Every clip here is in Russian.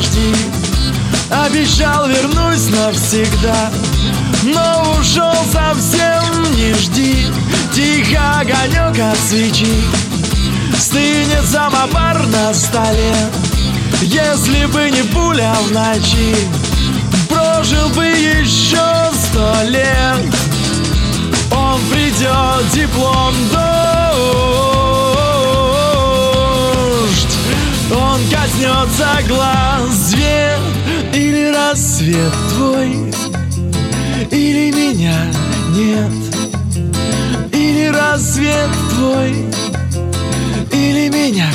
подожди. Обещал вернусь навсегда, но ушел совсем не жди. Тихо огонек от свечи, стынет самовар на столе. Если бы не пуля в ночи, прожил бы еще 100 лет. Он придет, диплом дождь, он коснется глаз, свет или рассвет твой, или меня нет. Или рассвет твой, или меня.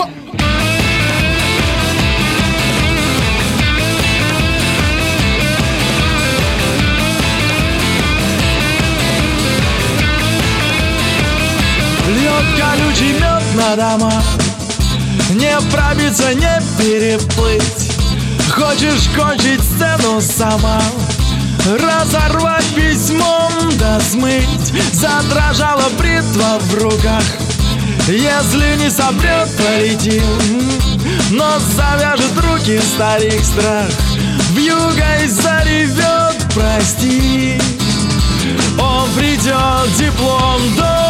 Льет колючий мед на дома, не пробиться, не переплыть. Хочешь кончить сцену сама, разорвать письмом да смыть. Задрожала бритва в руках, если не сопрет, полетит. Но завяжет руки старик страх, вьюгой заревет прости. Он придет, диплом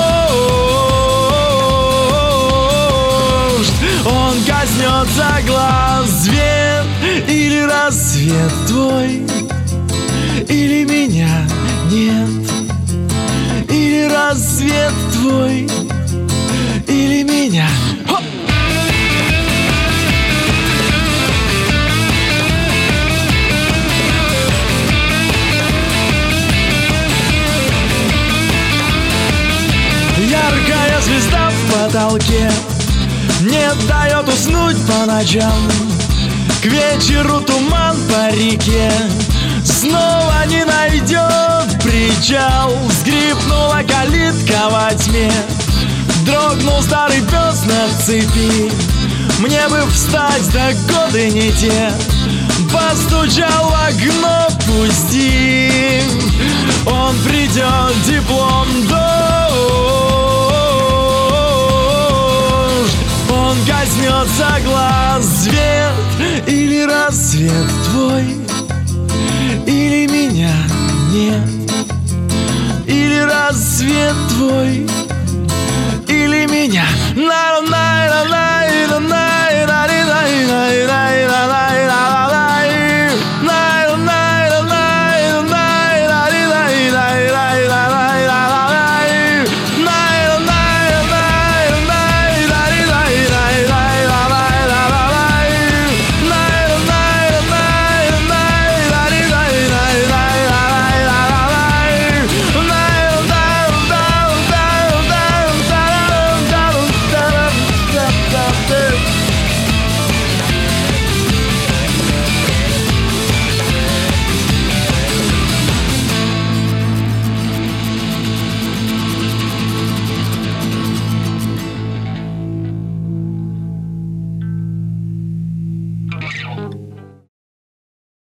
дождь, он коснется глаз, свет или рассвет твой, или меня нет. Или рассвет твой, или меня. Хоп! Яркая звезда в потолке не дает уснуть по ночам. К вечеру туман по реке снова не найдет причал. Скрипнула калитка во тьме, дрогнул старый пес на цепи. Мне бы встать, да годы не те. Постучал в окно, пусти. Он придет, диплом дождь, он коснется глаз, свет или рассвет